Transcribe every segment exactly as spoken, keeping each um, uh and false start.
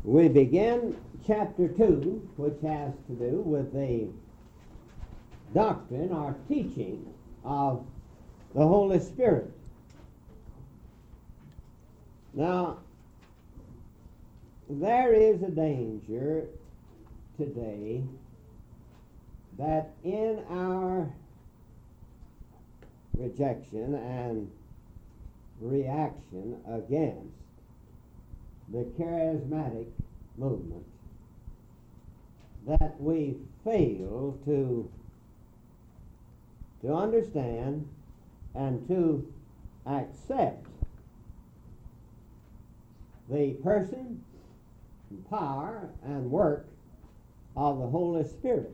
We begin chapter two, which has to do with the doctrine or teaching of the Holy Spirit. Now, there is a danger today that in our rejection and reaction against the charismatic movement, that we fail to to understand and to accept the person, power, and work of the Holy Spirit.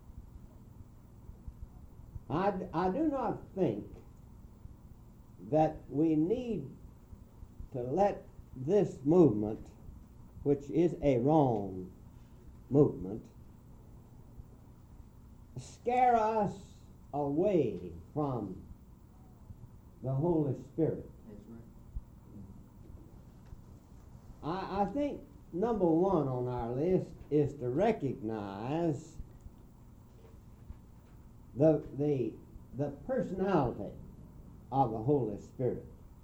I, I do not think that we need to let this movement, which is a wrong movement, scare us away from the Holy Spirit. I, I think number one on our list is to recognize the the the personality of the Holy Spirit.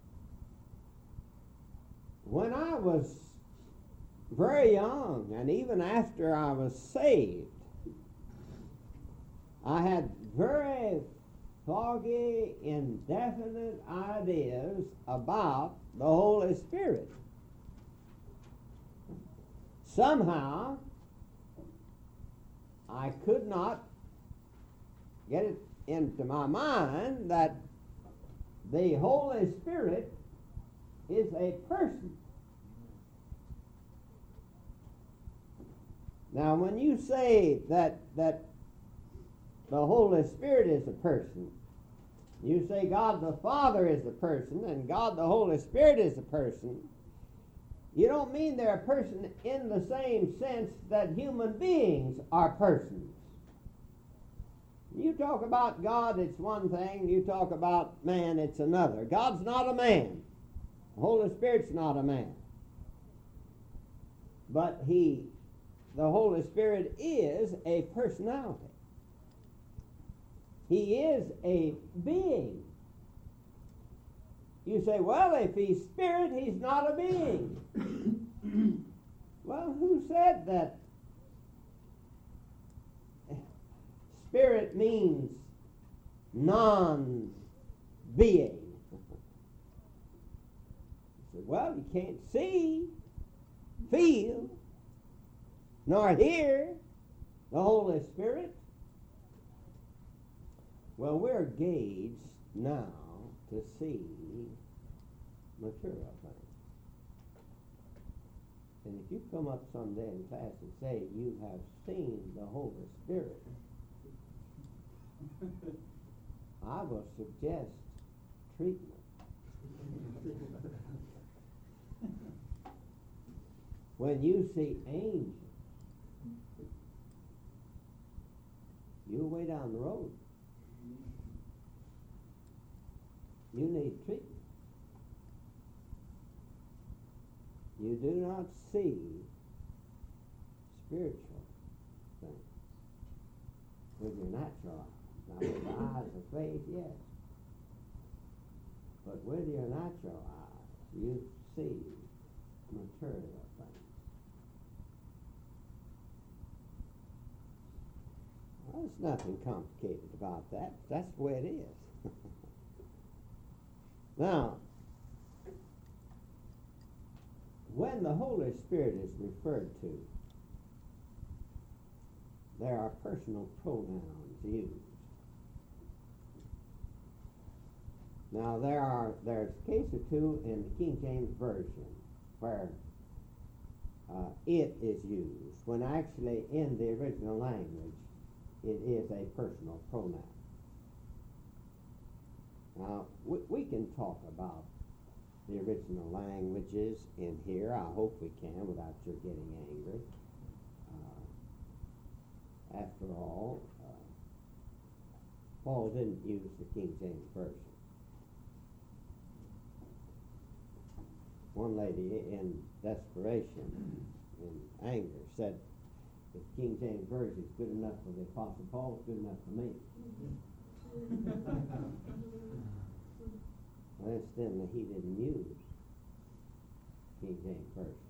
When I was very young, and even after I was saved, I had very foggy, indefinite ideas about the Holy Spirit. Somehow, I could not get it into my mind that the Holy Spirit is a person. Now, when you say that that the Holy Spirit is a person, you say God the Father is a person and God the Holy Spirit is a person, you don't mean they're a person in the same sense that human beings are persons. You talk about God, it's one thing. You talk about man, it's another. God's not a man. The Holy Spirit's not a man. But he, the Holy Spirit is a personality. He is a being. You say, well, if he's spirit, he's not a being. Well, who said that spirit means non-being? You say, well, you can't see, feel, nor hear the Holy Spirit. Well, we're gauged now to see material things. And if you come up someday in class and say you have seen the Holy Spirit, I will suggest treatment. When you see angels, you're way down the road. You need treatment. You do not see spiritual things with your natural eyes. Now, with the eyes of faith, yes. But with your natural eyes, you see material things. Well, there's nothing complicated about that. That's the way it is. Now, when the Holy Spirit is referred to, there are personal pronouns used. Now, there are there's a case or two in the King James Version where uh, it is used, when actually in the original language it is a personal pronoun. Now, we, we can talk about the original languages in here. I hope we can without your getting angry. Uh, after all, uh, Paul didn't use the King James Version. One lady in desperation in anger, said, if King James Version is good enough for the Apostle Paul, it's good enough for me. Well, incidentally, he didn't use King James Version.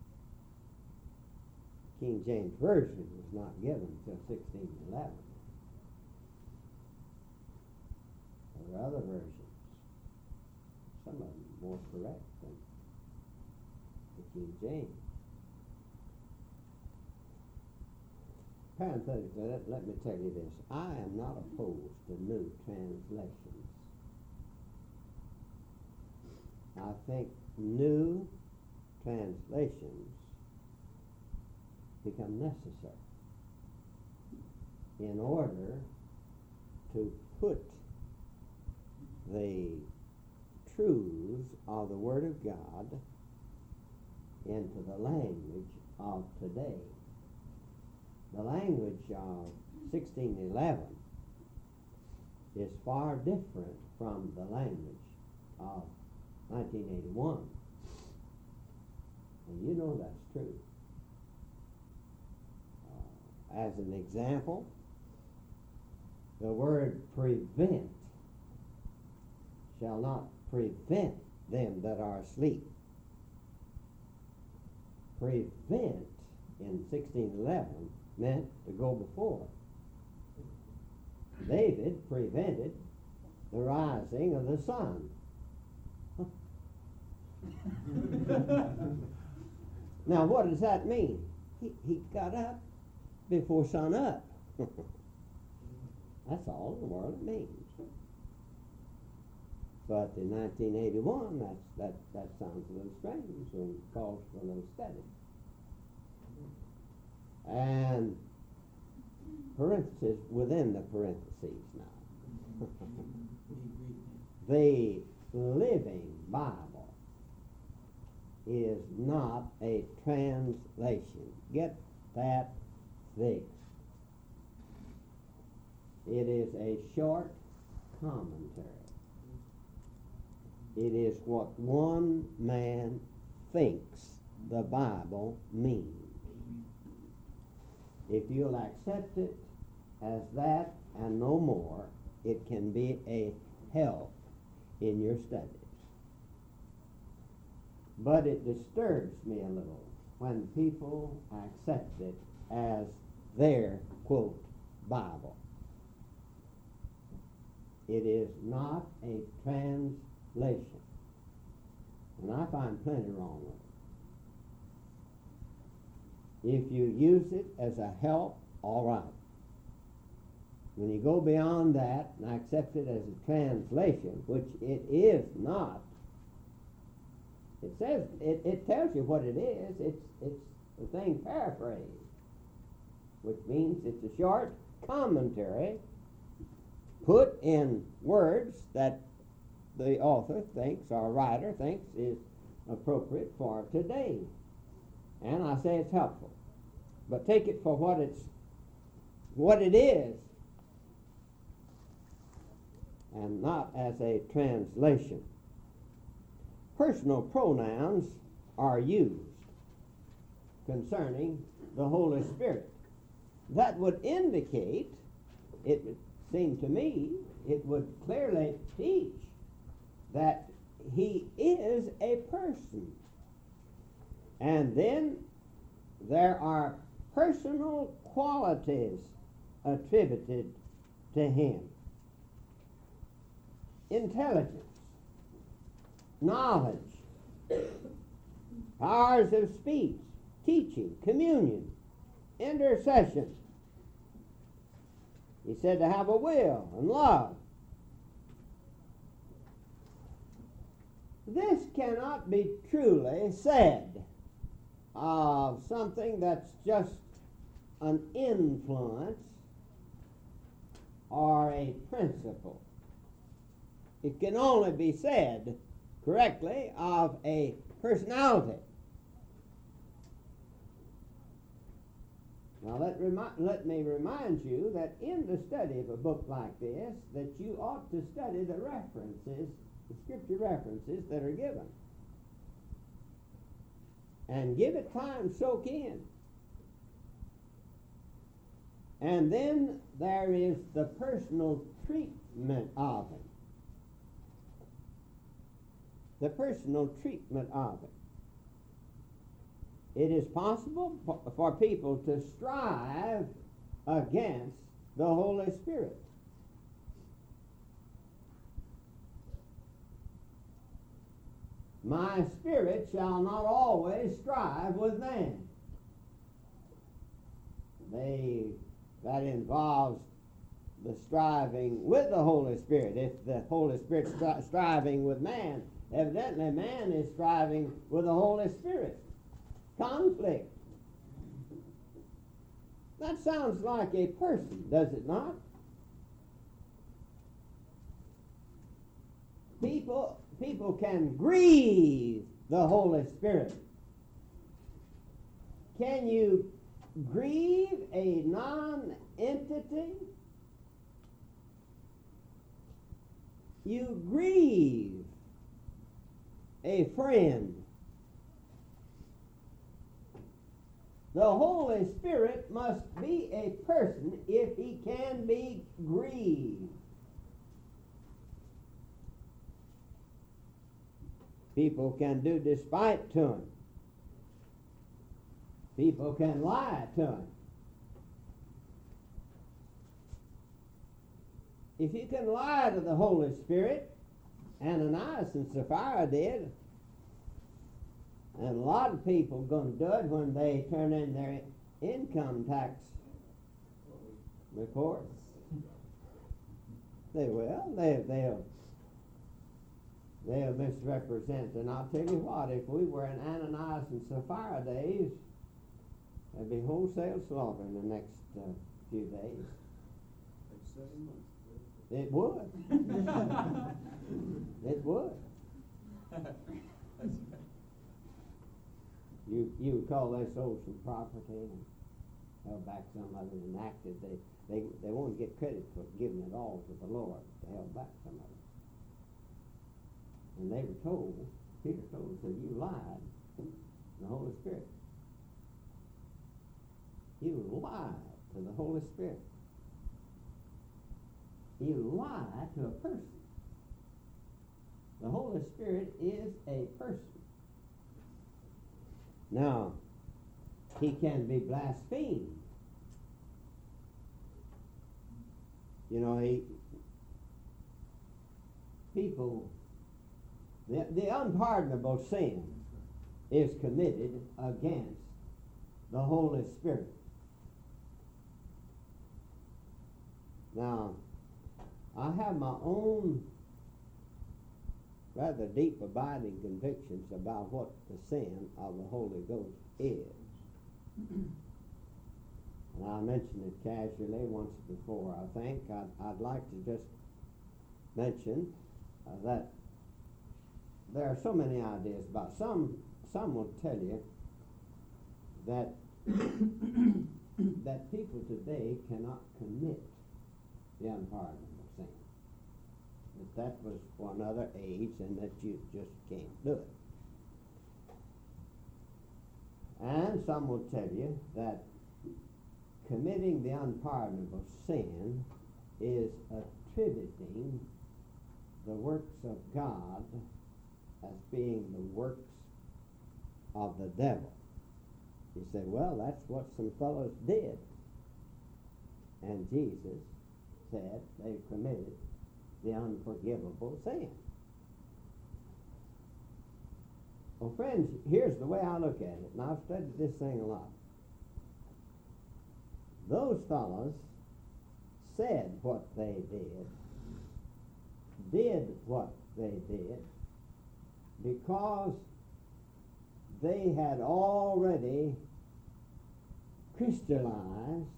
King James Version was not given until sixteen eleven. There are other versions, some of them more correct than the King James. Parenthetically, let, let me tell you this. I am not opposed to new translations. I think new translations become necessary in order to put the truths of the Word of God into the language of today. The language of sixteen eleven is far different from the language of nineteen eighty-one. And you know that's true. Uh, as an example, the word prevent shall not prevent them that are asleep. Prevent in sixteen eleven meant to go before. David prevented the rising of the sun. Now, what does that mean? He, he got up before sun up. That's all the word means. But in nineteen eighty-one, that's, that, that sounds a little strange and calls for a little study. And parentheses within the parentheses now. The Living Bible is not a translation. Get that fixed. It is a short commentary. It is what one man thinks the Bible means. If you'll accept it as that and no more, it can be a help in your studies. But it disturbs me a little when people accept it as their, quote, Bible. It is not a translation. And I find plenty wrong with it. If you use it as a help, all right. When you go beyond that and accept it as a translation, which it is not, it says, it, it tells you what it is. It's, it's the thing paraphrased, which means it's a short commentary put in words that the author thinks or writer thinks is appropriate for today. And I say it's helpful. But take it for what it's what it is and not as a translation. Personal pronouns are used concerning the Holy Spirit. That would indicate, it would seem to me, it would clearly teach that he is a person. And then there are personal qualities attributed to him. Intelligence, knowledge, powers of speech, teaching, communion, intercession. He said to have a will and love. This cannot be truly said of something that's just an influence or a principle. It can only be said correctly of a personality. Now let, remi- let me remind you that in the study of a book like this, that you ought to study the references, the scripture references that are given. and give it time to soak in. And then there is the personal treatment of it. The personal treatment of it. It is possible for people to strive against the Holy Spirit. My spirit shall not always strive with man. They, that involves the striving with the Holy Spirit. If the Holy Spirit's stri- striving with man, evidently man is striving with the Holy Spirit. Conflict. That sounds like a person, does it not? People, people can grieve the Holy Spirit. Can you grieve a non-entity? You grieve a friend. The Holy Spirit must be a person if he can be grieved. People can do despite to him. People can lie to him. If you can lie to the Holy Spirit, Ananias and Sapphira did, and a lot of people are going to do it when they turn in their income tax reports. They will. They, they'll, they'll misrepresent. And I'll tell you what, if we were in Ananias and Sapphira days, there'd be wholesale slaughter in the next uh, few days. Like seven months. It would. It would. You you would call this ocean property and held back some of it enacted. They they they won't get credit for giving it all to the Lord. They held back some of it. And they were told, Peter told us, that you lied to the Holy Spirit. You lied to the Holy Spirit. You lie to a person. The Holy Spirit is a person. Now, he can be blasphemed. You know, he, people, the, the unpardonable sin is committed against the Holy Spirit. Now, I have my own rather deep abiding convictions about what the sin of the Holy Ghost is. And I mentioned it casually once before, I think. I'd, I'd like to just mention uh, that there are so many ideas about it. Some, some will tell you that, that people today cannot commit the unpardonable sin. That that was for another age and that you just can't do it. And some will tell you that committing the unpardonable sin is attributing the works of God as being the works of the devil. You say, well, that's what some fellows did. And Jesus said they committed the unforgivable sin. Well, friends, here's the way I look at it, and I've studied this thing a lot. Those fellows said what they did, did what they did, because they had already crystallized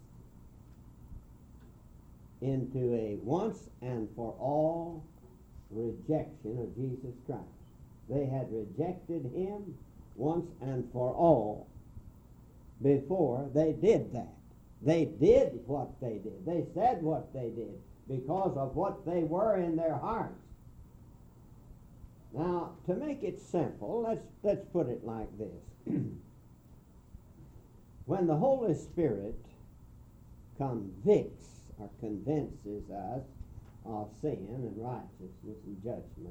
into a once and for all rejection of Jesus Christ. They had rejected him once and for all before they did that. They did what they did. They said what they did because of what they were in their hearts. Now, to make it simple, let's let's put it like this. when the Holy Spirit convicts or convinces us of sin and righteousness and judgment,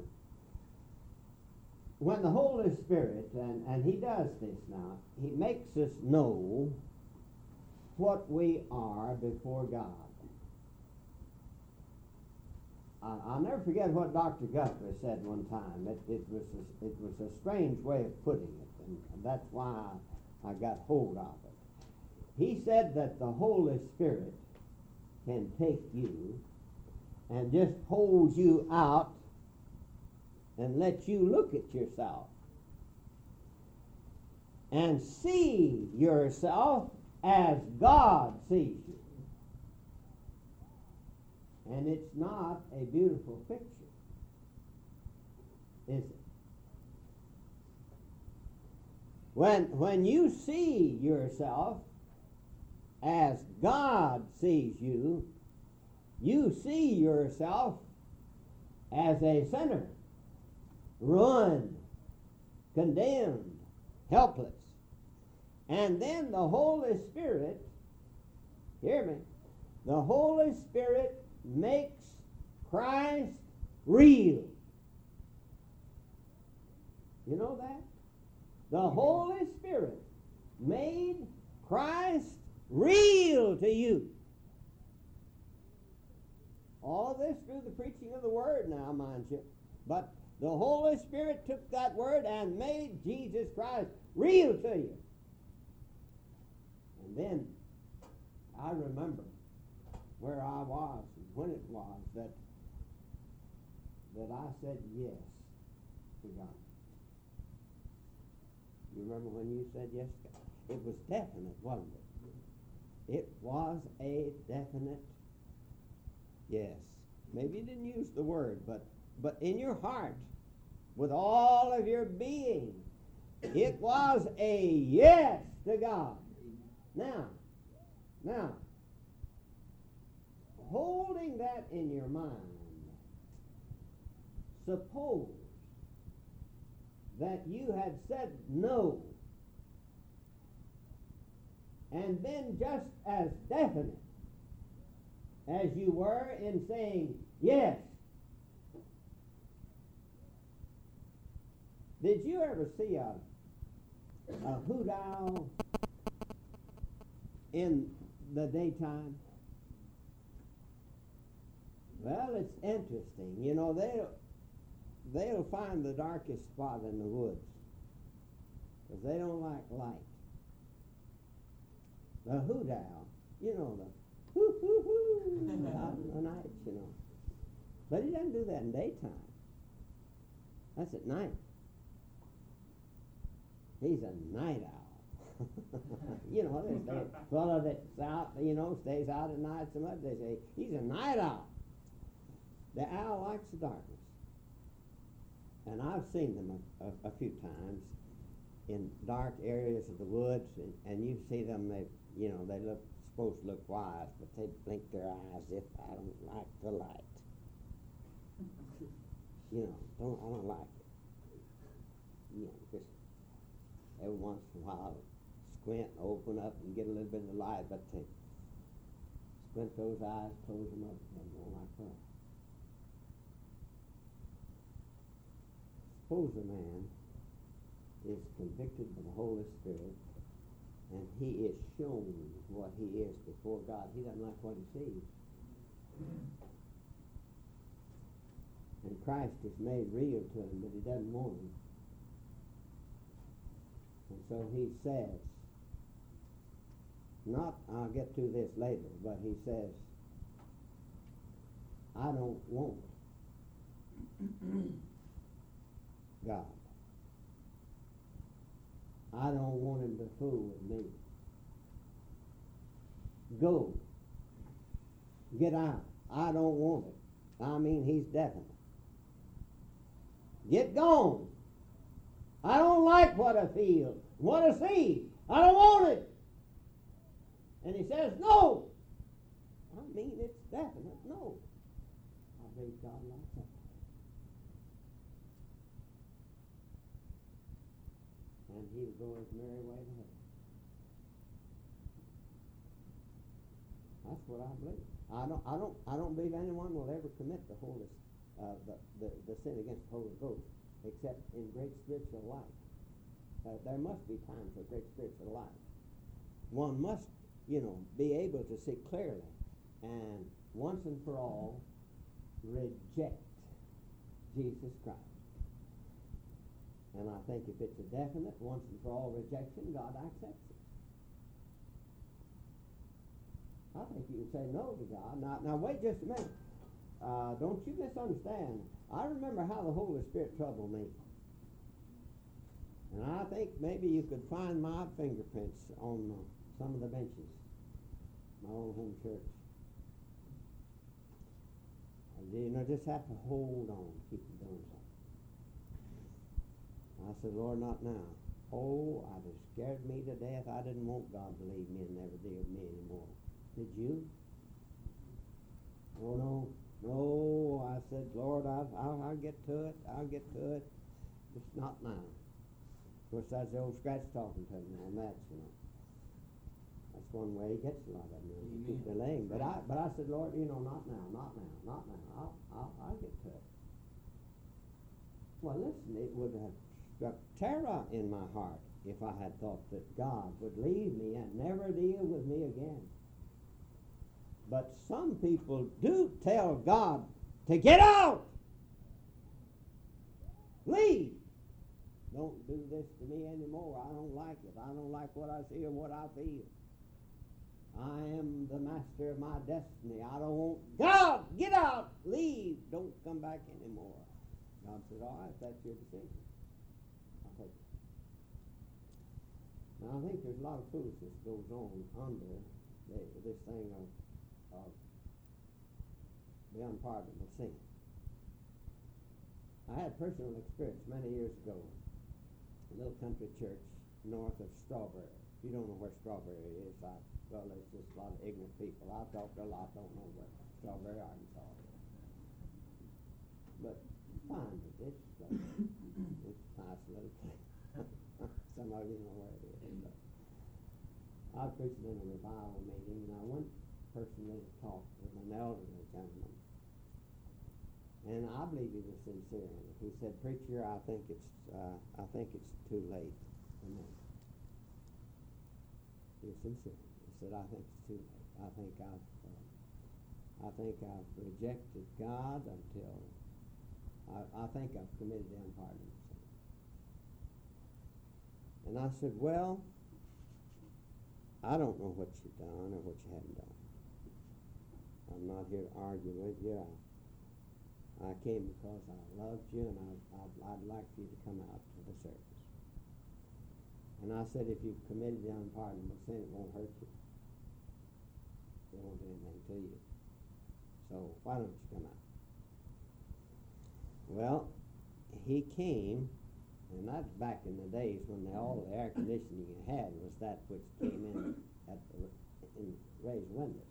when the Holy Spirit, and, and he does this now, he makes us know what we are before God. I, I'll never forget what Doctor Guthrie said one time. It, it, was a, it was a strange way of putting it, and, and that's why I, I got hold of it. He said that the Holy Spirit can take you and just hold you out and let you look at yourself and see yourself as God sees you. And it's not a beautiful picture, is it? When, when you see yourself as God sees you, you see yourself as a sinner, ruined, condemned, helpless. And then the Holy Spirit, hear me, the Holy Spirit makes Christ real. You know that? The Holy Spirit made Christ real to you. All of this through the preaching of the Word now, mind you. But the Holy Spirit took that Word and made Jesus Christ real to you. And then I remember where I was and when it was that that I said yes to God. You remember when you said yes to God? It was definite, wasn't it? It was a definite yes. Maybe you didn't use the word, but but in your heart, with all of your being, it was a yes to God. Now, now, holding that in your mind, suppose that you had said no and been just as definite as you were in saying yes. Did you ever see a, a hoot owl in the daytime? Well, it's interesting. You know, they'll, they'll find the darkest spot in the woods because they don't like light. The hoot owl, you know, the hoo hoo hoo out in the night, you know. But he doesn't do that in daytime. That's at night. He's a night owl. You know, there's a fellow that's out, you know, stays out at night so much, they say, he's a night owl. The owl likes the darkness. And I've seen them a, a, a few times in dark areas of the woods, and, and you see them, they, you know, they look supposed to look wise, but they blink their eyes if I don't like the light. You know, don't, I don't like it. You know, just every once in a while, squint, open up, and get a little bit of light, but they squint those eyes, close them up, and don't like that. Suppose a man is convicted by the Holy Spirit, and he is shown what he is before God. He doesn't like what he sees. And Christ is made real to him, but he doesn't want him. And so he says, not, I'll get to this later, but he says, I don't want God. I don't want him to fool with me. Go. Get out. I don't want it. I mean, he's definite. Get gone. I don't like what I feel, what I see. I don't want it. And he says, no. I mean, it's definite. No. I believe God likes that. and he'll go his merry way to heaven. That's what I believe. I don't, I don't, I don't believe anyone will ever commit the Holy, uh, the, the, the sin against the Holy Ghost, except in great spiritual life. Uh, there must be times for great spiritual life. One must, you know, be able to see clearly and once and for all reject Jesus Christ. And I think if it's a definite once and for all rejection, God accepts it. I think you can say no to God. Now, now wait just a minute. Uh, don't you misunderstand. I remember how the Holy Spirit troubled me. And I think maybe you could find my fingerprints on uh, some of the benches, my old home church. And, you know, just have to hold on, keep from doing something. I said, Lord, not now. Oh, it has scared me to death. I didn't want God to leave me and never deal with me anymore. Did you? Oh, no. No, I said, Lord, I'll, I'll, I'll get to it. I'll get to it. Just not now. Of course, that's the old scratch talking to me on that, you know. That's one way he gets a lot of them, you know, keep delaying. But I, but I said, Lord, you know, not now, not now, not now. I'll, I'll, I'll get to it. Well, listen, it would have struck terror in my heart if I had thought that God would leave me and never deal with me again. But some people do tell God to get out. Leave. Don't do this to me anymore. I don't like it. I don't like what I see or what I feel. I am the master of my destiny. I don't want God, get out, leave, don't come back anymore. God said, all right, that's your decision. I'll take it. Now, I think there's a lot of foolishness goes on under the, this thing of, of the unpardonable sin. I had personal experience many years ago. A little country church north of Strawberry. If you don't know where Strawberry is, I, well, there's just a lot of ignorant people. I've talked to a lot, don't know where Strawberry, Arkansas is. But find it. It's, uh, it's a nice little place. Some of you know where it is. But I was preaching in a revival meeting, and I went personally to talk with an elderly gentleman. And I believe he was sincere in it. He said, "Preacher, I think it's uh, I think it's too late for me." He was sincere. He said, "I think it's too late. I think I've uh, I think I've rejected God until I, I think I've committed the unpardonable sin." And I said, "Well, I don't know what you've done or what you haven't done. I'm not here to argue with you. I, I came because I loved you, and I, I'd, I'd like for you to come out to the service." And I said, "If you've committed the unpardonable sin, it won't hurt you. It won't do anything to you. So why don't you come out?" Well, he came, and that's back in the days when the, all the air conditioning you had was that which came in at the in raised windows.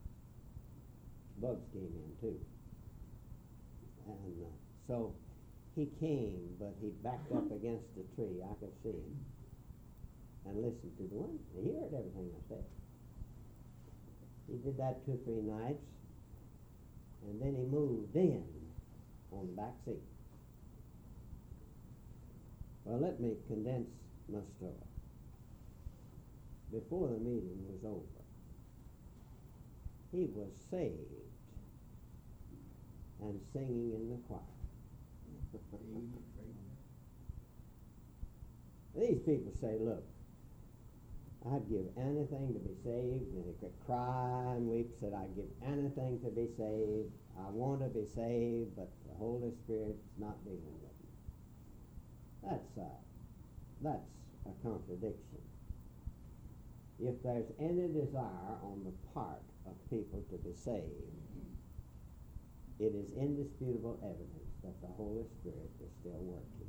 Bugs came in too. And uh, so he came, but he backed up against the tree. I could see him. And listened to the one. He heard everything I said. He did that two or three nights. And then he moved in on the back seat. Well, let me condense my story. Before the meeting was over, he was saved and singing in the choir. These people say, "Look, I'd give anything to be saved," and he could cry and weep, said, "I'd give anything to be saved. I want to be saved, but the Holy Spirit's not dealing with me." That's a, that's a contradiction. If there's any desire on the part of people to be saved, it is indisputable evidence that the Holy Spirit is still working.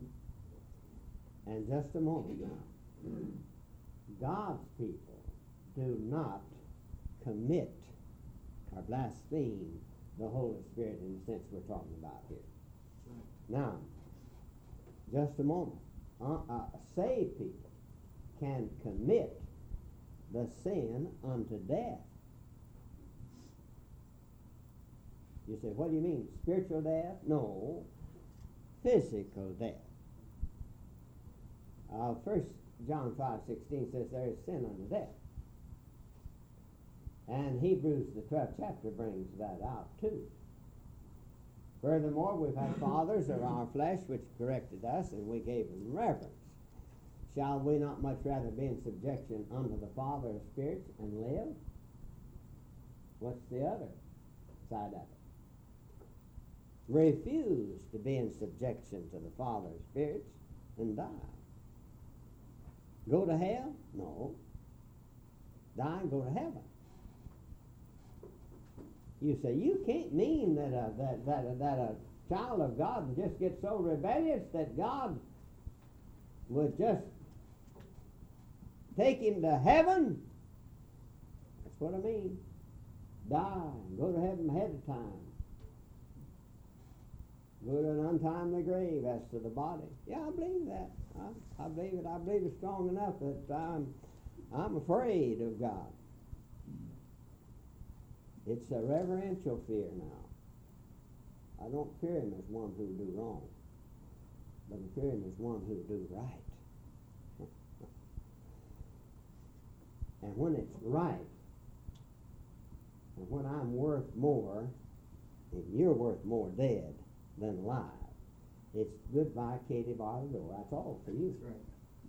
And just a moment now. God's people do not commit or blaspheme the Holy Spirit in the sense we're talking about here. Now, just a moment. uh, uh, saved people can commit the sin unto death. You say, what do you mean? Spiritual death? No. Physical death. Uh, First John five sixteen says there is sin unto death. And Hebrews, the twelfth chapter, brings that out too. Furthermore, we've had fathers of our flesh which corrected us, and we gave them reverence. Shall we not much rather be in subjection unto the Father of spirits and live? What's the other side of it? Refuse to be in subjection to the Father of spirits and die. Go to hell? No. Die and go to heaven. You say, you can't mean that a, that, that, a, that a child of God would just get so rebellious that God would just take him to heaven? That's what I mean. Die and go to heaven ahead of time. Go to an untimely grave as to the body. Yeah, I believe that. I, I believe it. I believe it strong enough that I'm, I'm afraid of God. It's a reverential fear now. I don't fear him as one who do wrong, but I fear him as one who do right. And when it's right, and when I'm worth more, and you're worth more dead than alive, it's goodbye, Katie, bar the door. That's all for you. That's right.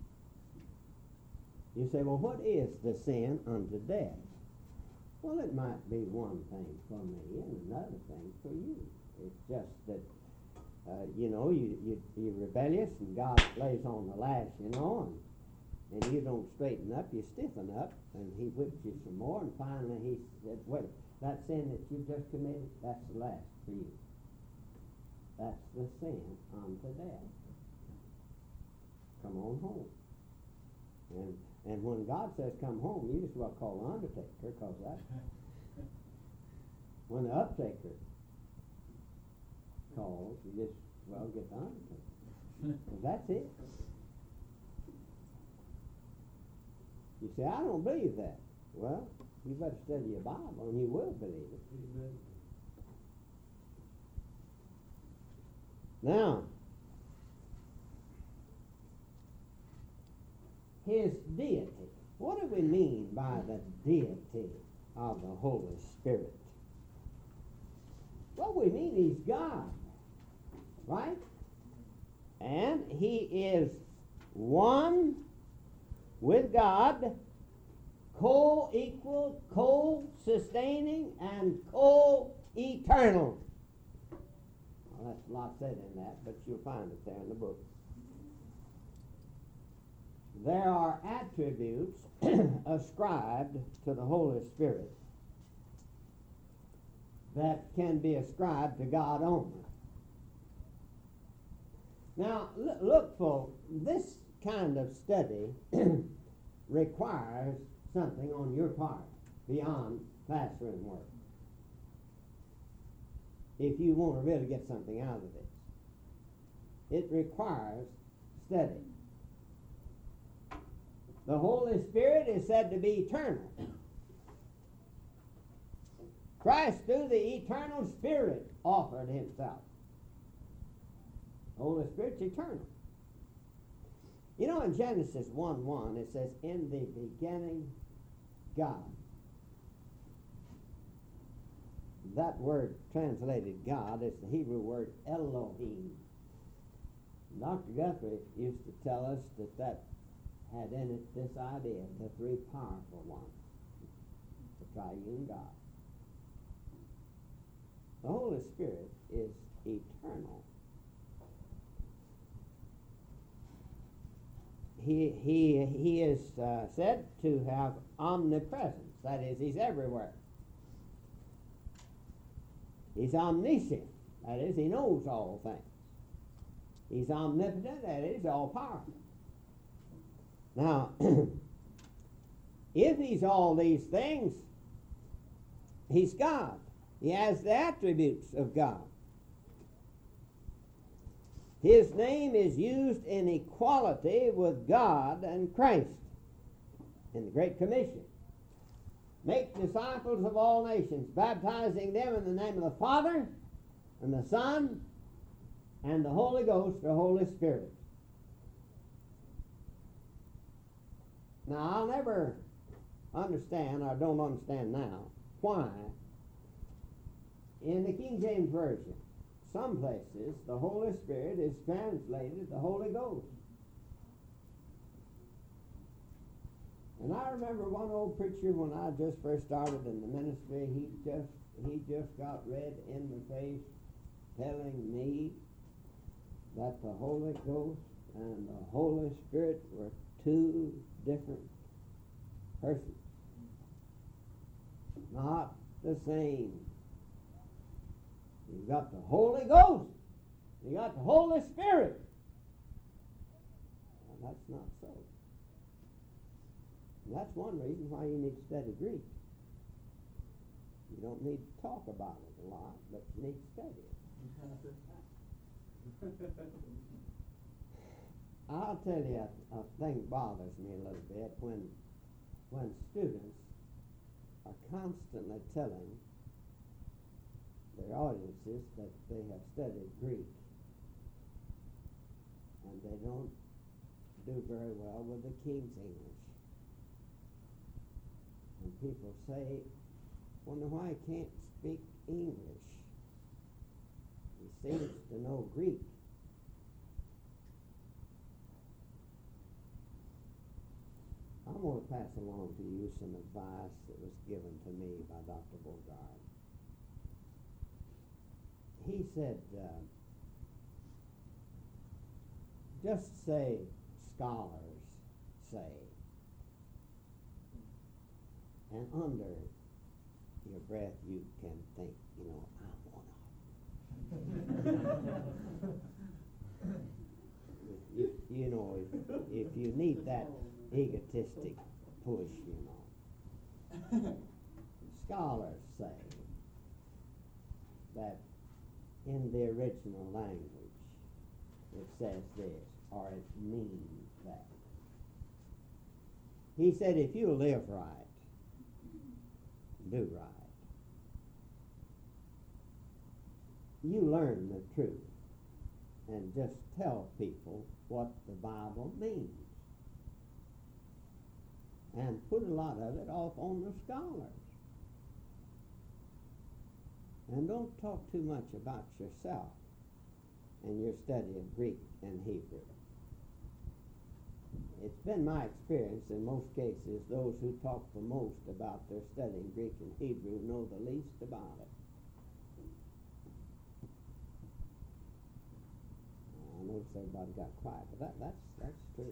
You say, well, what is the sin unto death? Well, it might be one thing for me and another thing for you. It's just that, uh, you know, you, you, you're rebellious and God lays on the lash, you know, and, and you don't straighten up, you stiffen up, and he whips you some more, and finally he said, wait, that sin that you just committed, that's the last for you. That's the sin unto death. Come on home. And And when God says come home, you just well call the undertaker, because that. When the uptaker calls, you just well get the undertaker. Because that's it. You say, I don't believe that. Well, you better study your Bible and you will believe it. Amen. Now, his deity. What do we mean by the deity of the Holy Spirit? Well, we mean he's God, right? And he is one with God, co-equal, co-sustaining, and co-eternal. Well, that's a lot said in that, but you'll find it there in the book. There are attributes ascribed to the Holy Spirit that can be ascribed to God only. Now, l- look, folks, this kind of study requires something on your part beyond classroom work. If you want to really get something out of this, it requires study. The Holy Spirit is said to be eternal. Christ, through the eternal Spirit, offered himself. The Holy Spirit's eternal. You know, in Genesis one one, it says, in the beginning, God. That word translated God is the Hebrew word Elohim. Doctor Guthrie used to tell us that that had in it this idea, the three powerful ones, the triune God. The Holy Spirit is eternal. He, he, he is uh, said to have omnipresence. That is, he's everywhere. He's omniscient. That is, he knows all things. He's omnipotent. That is, all powerful. Now, if he's all these things, he's God. He has the attributes of God. His name is used in equality with God and Christ in the Great Commission. Make disciples of all nations, baptizing them in the name of the Father and the Son and the Holy Ghost, the Holy Spirit. Now, I'll never understand, or don't understand now, why in the King James Version, some places the Holy Spirit is translated the Holy Ghost. And I remember one old preacher when I just first started in the ministry, he just he just got red in the face telling me that the Holy Ghost and the Holy Spirit were two different persons. Not the same. You've got the Holy Ghost. You got the Holy Spirit. Well, that's not so. And that's one reason why you need to study Greek. You don't need to talk about it a lot, but you need to study it. I'll tell you a, a thing bothers me a little bit when when students are constantly telling their audiences that they have studied Greek and they don't do very well with the King's English. And people say, wonder why he can't speak English. He seems to know Greek. I'm going to pass along to you some advice that was given to me by Doctor Bogard. He said, uh, just say scholars say, and under your breath you can think, you know, I'm one of them. you, you know, if, if you need that egotistic push, you know. Scholars say that in the original language it says this, or it means that. He said if you live right, do right, you learn the truth and just tell people what the Bible means. And put a lot of it off on the scholars. And don't talk too much about yourself and your study of Greek and Hebrew. It's been my experience in most cases, those who talk the most about their studying Greek and Hebrew know the least about it. I noticed everybody got quiet, but that, that's, that's true.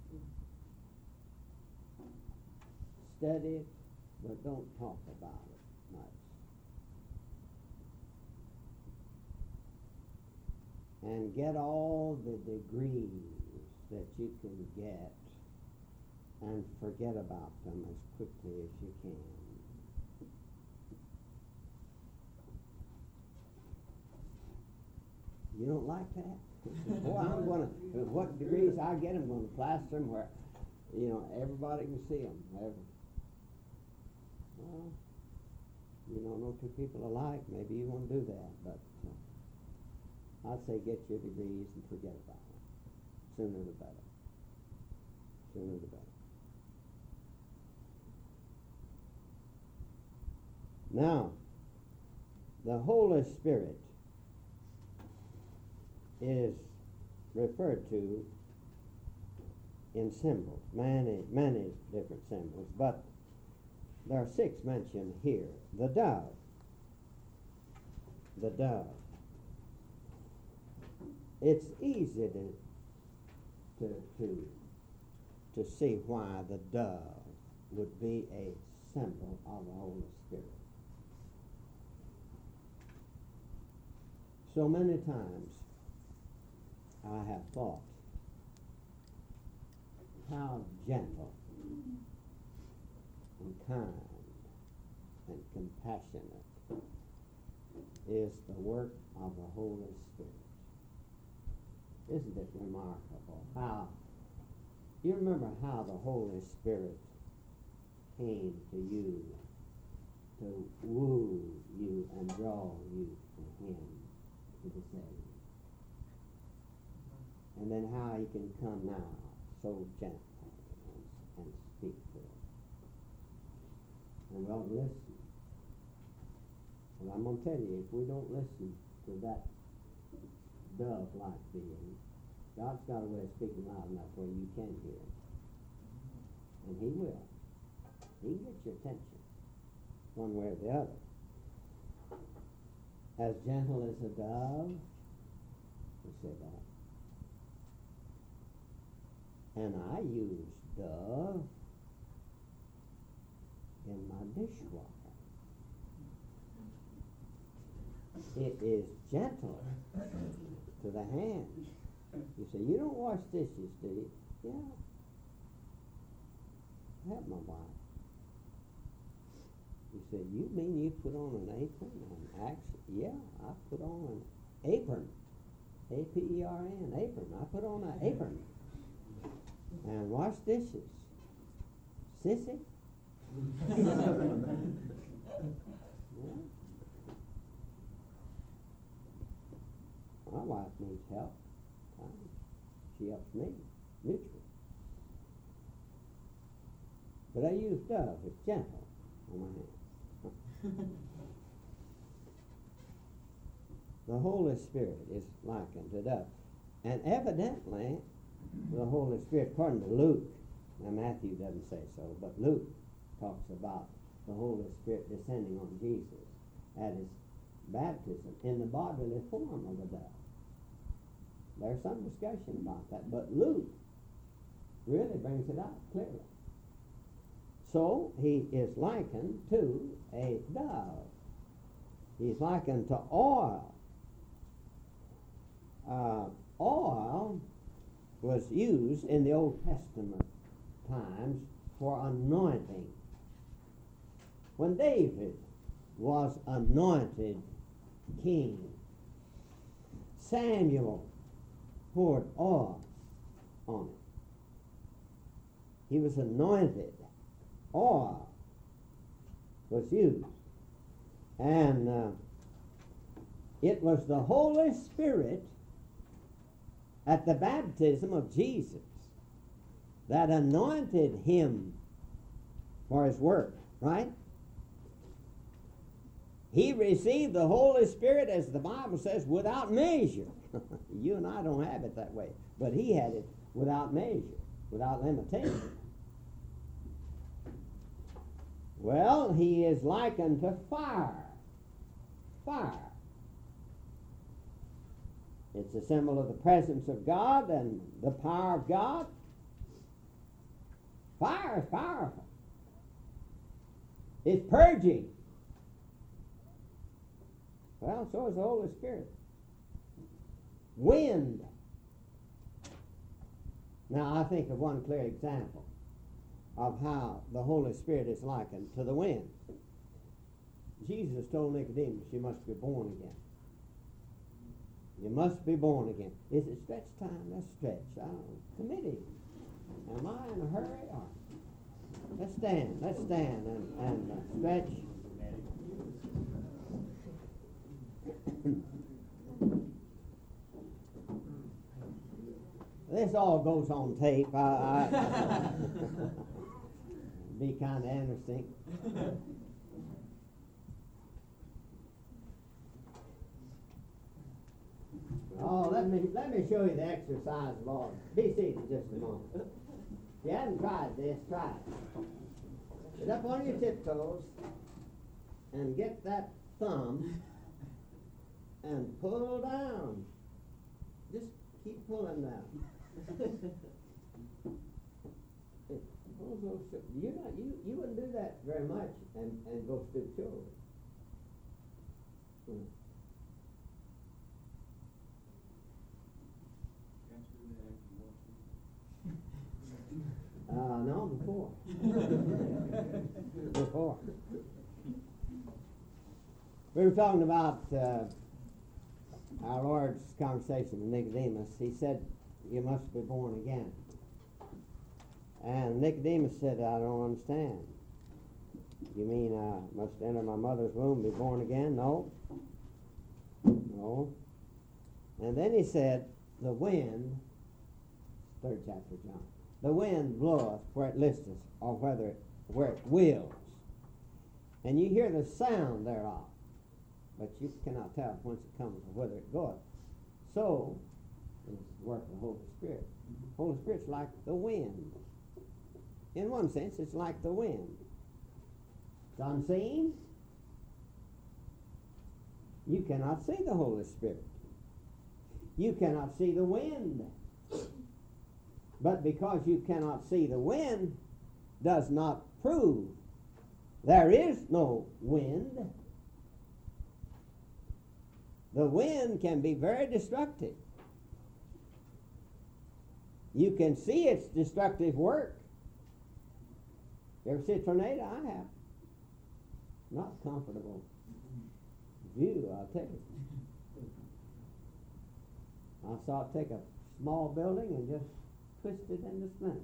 Study it, but don't talk about it much. And get all the degrees that you can get and forget about them as quickly as you can. You don't like that? Boy, I'm going to, what degrees I get, I'm going to plaster them where, you know, everybody can see them. Every, Well, you don't know two people alike, maybe you want to do that, but uh, I'd say get your degrees and forget about it. Sooner the better. Sooner the better. Now, the Holy Spirit is referred to in symbols, many, many different symbols, but there are six mentioned here. The dove. The dove. It's easy to, to, to, to see why the dove would be a symbol of the Holy Spirit. So many times I have thought how gentle and kind and compassionate is the work of the Holy Spirit. Isn't it remarkable how, you remember how the Holy Spirit came to you to woo you and draw you to Him, to the Savior. And then how He can come now so gently and, and speak to us. And we ought to listen. And I'm going to tell you, if we don't listen to that dove-like being, God's got a way of speaking loud enough where you can hear Him. And He will. He can get your attention, one way or the other. As gentle as a dove, we say that. And I use dove in my dishwasher. It is gentle to the hand. You say, you don't wash dishes, do you? Yeah. Help my wife. You say, you mean you put on an apron? And actually, yeah, I put on an apron. A P E R N, apron. I put on an apron. And wash dishes. Sissy? Yeah. My wife needs help. She helps me, mutually. But I use dove. It's gentle on my hand. The Holy Spirit is likened to dove. And evidently, the Holy Spirit, according to Luke, now Matthew doesn't say so, but Luke talks about the Holy Spirit descending on Jesus at His baptism in the bodily form of a dove. There's some discussion about that, but Luke really brings it out clearly. So He is likened to a dove. He's likened to oil. Uh, oil was used in the Old Testament times for anointing. When David was anointed king, Samuel poured oil on him. He was anointed. Oil was used. And uh, it was the Holy Spirit at the baptism of Jesus that anointed Him for His work, right? He received the Holy Spirit, as the Bible says, without measure. You and I don't have it that way, but He had it without measure, without limitation. Well, He is likened to fire. Fire. It's a symbol of the presence of God and the power of God. Fire is powerful. It's purging. Well, so is the Holy Spirit. Wind. Now, I think of one clear example of how the Holy Spirit is likened to the wind. Jesus told Nicodemus, you must be born again. You must be born again. Is it stretch time? Let's stretch. I don't know. Committee. Am I in a hurry? Or let's stand. Let's stand and, and uh, stretch. This all goes on tape. I, I be kind of interesting. Oh, let me let me show you the exercise of all. Be seated just a moment. If you haven't tried this, try it. Get up on your tiptoes and get that thumb and pull down. Just keep pulling down. You not you you wouldn't do that very much and, and go stoop shoulders. Hmm. Uh, no, before. Before. We were talking about uh, our Lord's conversation with Nicodemus, he said, you must be born again. And Nicodemus said, I don't understand. You mean I must enter my mother's womb and be born again? No. No. And then he said, the wind, third chapter of John, the wind bloweth where it listeth, or whether it, where it wills. And you hear the sound thereof, but you cannot tell whence it cometh or whither it goeth. So is the work of the Holy Spirit. The Holy Spirit's like the wind. In one sense, it's like the wind. It's unseen. You cannot see the Holy Spirit. You cannot see the wind. But because you cannot see the wind does not prove there is no wind. The wind can be very destructive. You can see its destructive work. You ever see a tornado? I have. Not comfortable view, I'll tell you. I saw it take a small building and just twist it into splinters.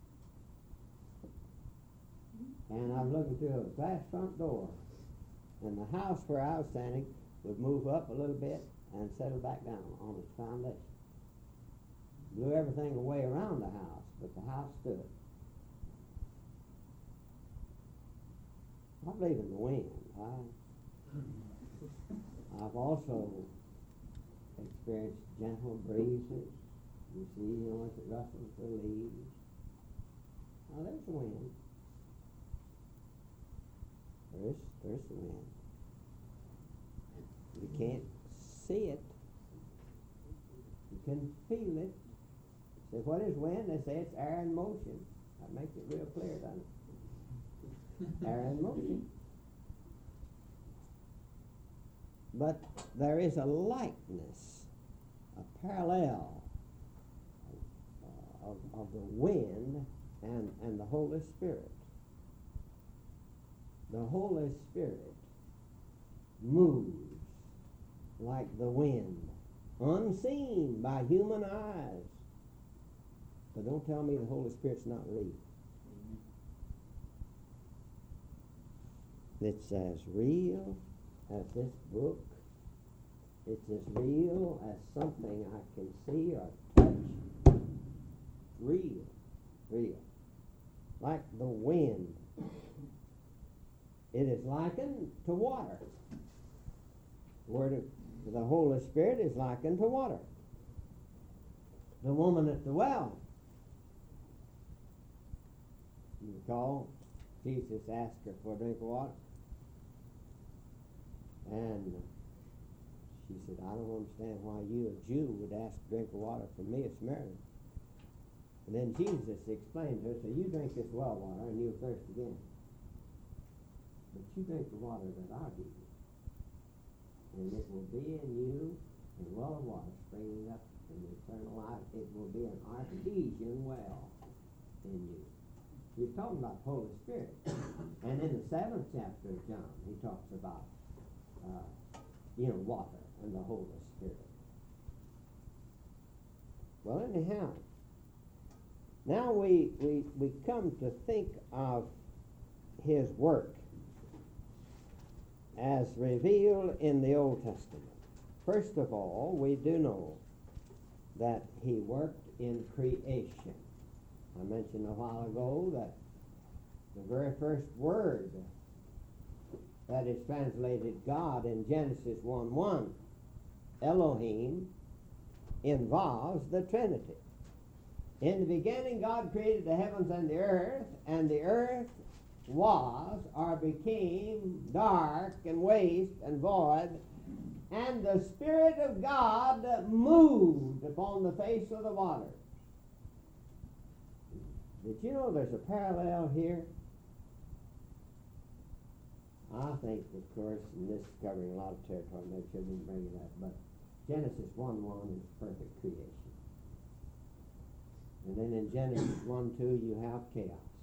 And I was looking through a glass front door, and the house where I was standing would move up a little bit and settle back down on its foundation. Blew everything away around the house, but the house stood. I believe in the wind. I, I've also experienced gentle breezes. You see, you know, as it rustles the leaves. Now there's the wind. There's, there's the wind. You can't see it. You can feel it. Say, what is wind? They say it's air in motion. That makes it real clear, doesn't it? Air in motion. But there is a likeness, a parallel uh, of, of the wind and, and the Holy Spirit. The Holy Spirit moves like the wind, unseen by human eyes. But don't tell me the Holy Spirit's not real. It's as real as this book. It's as real as something I can see or touch. Real, real. Like the wind. It is likened to water. The word of the Holy Spirit is likened to water. The woman at the well. You recall, Jesus asked her for a drink of water. And she said, I don't understand why you, a Jew, would ask to drink of water from me, a Samaritan. And then Jesus explained to her, so you drink this well water and you'll thirst again. But you drink the water that I give you, and it will be in you a well of water springing up from eternal life. It will be an artesian well in you. He's talking about the Holy Spirit. And in the seventh chapter of John, he talks about Uh, you know, water and the Holy Spirit. Well, anyhow, now we, we, we come to think of his work as revealed in the Old Testament. First of all, we do know that he worked in creation. I mentioned a while ago that the very first word that is translated God in Genesis one one, Elohim, involves the Trinity. In the beginning, God created the heavens and the earth, and the earth was or became dark and waste and void, and the Spirit of God moved upon the face of the waters. Did you know there's a parallel here? I think, of course, and this is covering a lot of territory, maybe I shouldn't bring it up, but Genesis one one is perfect creation. And then in Genesis one two, you have chaos.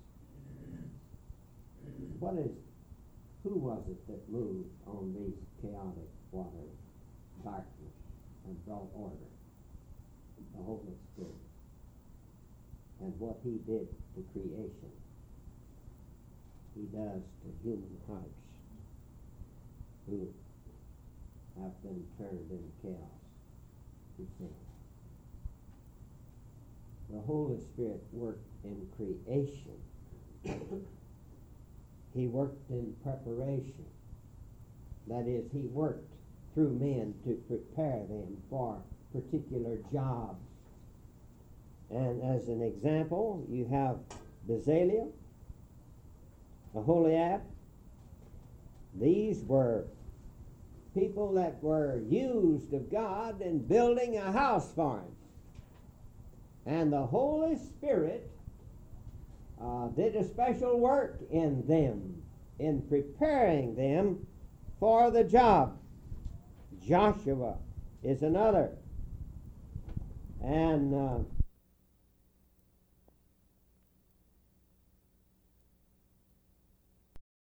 What is, who was it that moved on these chaotic waters, darkness and brought order. The Holy Spirit. And what he did to creation, he does to human hearts who have been turned into chaos through sin. The Holy Spirit worked in creation. He worked in preparation. That is, he worked through men to prepare them for particular jobs. And as an example, you have Bezalel, Aholiab. These were people that were used of God in building a house for him. And the Holy Spirit uh, did a special work in them, in preparing them for the job. Joshua is another. And uh,